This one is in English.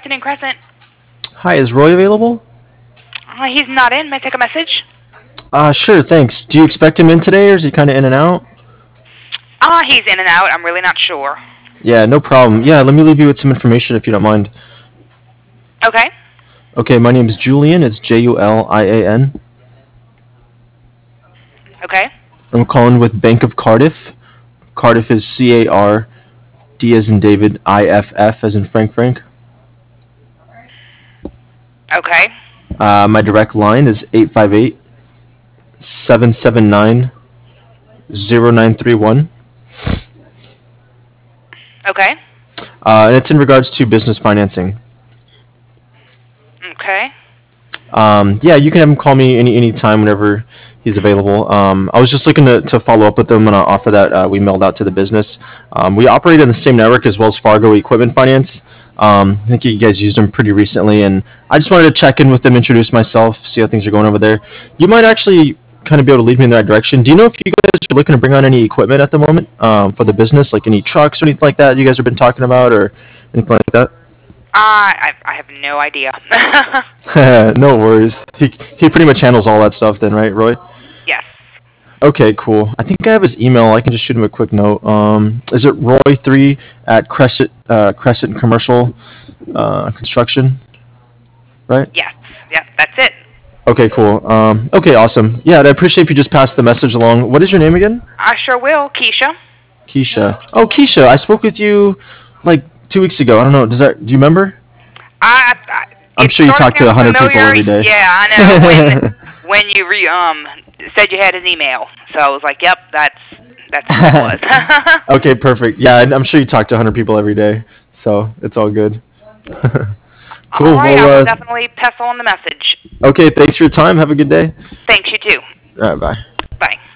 afternoon, Crescent. Hi, is Roy available? He's not in. May I take a message? Sure, thanks. Do you expect him in today, or is he kind of in and out? He's in and out. I'm really not sure. Yeah, no problem. Yeah, let me leave you with some information if you don't mind. Okay. Okay, my name's Julian. It's Julian. Okay. I'm calling with Bank of Cardiff. Cardiff is CARD as in David, IFF as in Frank. Okay. My direct line is 858-779-0931. Okay. And it's in regards to business financing. Okay. Yeah, you can have him call me any time whenever he's available. I was just looking to follow up with them on an offer that we mailed out to the business. We operate in the same network as Wells Fargo Equipment Finance. I think you guys used them pretty recently, and I just wanted to check in with them, introduce myself, see how things are going over there. You might actually kind of be able to lead me in the right direction. Do you know if you guys are looking to bring on any equipment at the moment for the business, like any trucks or anything like that you guys have been talking about, or anything like that? I have no idea. No worries. He pretty much handles all that stuff then, right, Roy? Yes. Okay, cool. I think I have his email. I can just shoot him a quick note. Is it Roy3 at Crescent Commercial Construction? Right? Yes. Yep. That's it. Okay, cool. Okay, awesome. Yeah, I'd appreciate if you just pass the message along. What is your name again? I sure will, Keisha. Keisha. Oh, Keisha, I spoke with you like 2 weeks ago. I don't know. Do you remember? I'm sure you talk to 100 people every day. Yeah, I know. When you said you had his email, so I was like, "Yep, that's who it was." Okay, perfect. Yeah, I'm sure you talk to 100 people every day, so it's all good. Cool. All right, Well, I will definitely pass on the message. okay, thanks for your time. Have a good day. Thanks, you too. All right, bye. Bye.